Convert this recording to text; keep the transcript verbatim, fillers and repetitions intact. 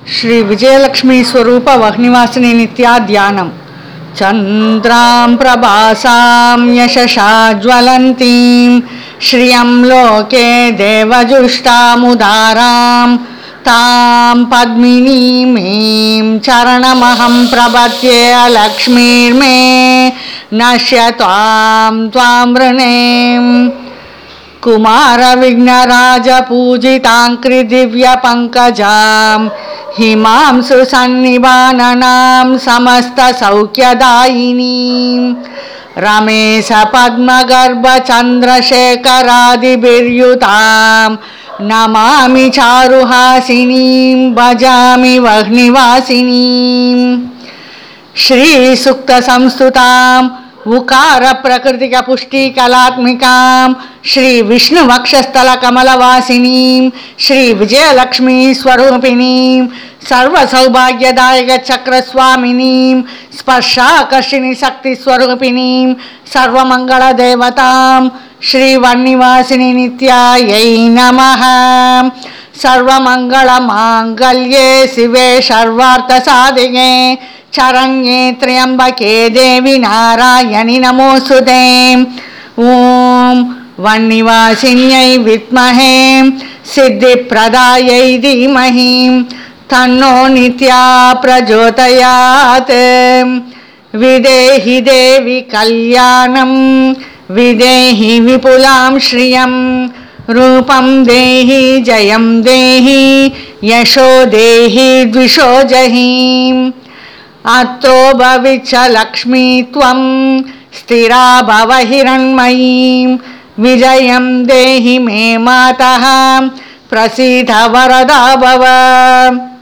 श्री विजयलक्ष्मी स्वरूप वह्निवासिनी नित्या ध्यानम चंद्रां प्रभासां यशसा ज्वलन्तीं श्रियं लोके देवजुष्टामुदारां तां पद्मिनीं चरणमहं प्रपद्ये लक्ष्मीर्मे नश्यतां त्वां वृणे कुमार विघ्नराज पूजितांक्रि दिव्य पंकजां हिमांशु सन्निभाननां समस्त सौख्यदायिनीं रमेश पद्मगर्भ चंद्रशेखरादिभिर्युतां नमामि चारुहासिनीं भजामि वह्निवासिनीं श्री सूक्त संस्तुतां उकार प्रकृतिक पुष्टि कलात्मिकां श्री विष्णु वक्षस्थल कमलवासिनीं श्री विजयलक्ष्मी स्वरूपिणीं सर्व सौभाग्यदायक चक्र स्वामिनीं स्पर्शाकर्षिणी शक्ति स्वरूपिणीं सर्वमंगल देवतां श्री वह्निवासिनी नित्यायै नमः। सर्वमंगल मांगल्ये शिवे सर्वार्थ साधिके शरण्ये त्र्यंबके देवी नारायणि नमोस्तुते। ओम वह्निवासिन्यै विद्महे सिद्धिप्रदायै धीमहि तन्नो नित्या प्रचोदयात्। विदेहि देवी कल्याणं विदेहि विपुलां श्रियं रूपं देहि जयं देहि यशो देहि द्विषो जहीम्। अत्रो भविष्य लक्ष्मी त्वं स्थिरा भव हिरण्मयीं विजयं देहि मे मातः प्रसीद वरदा भव।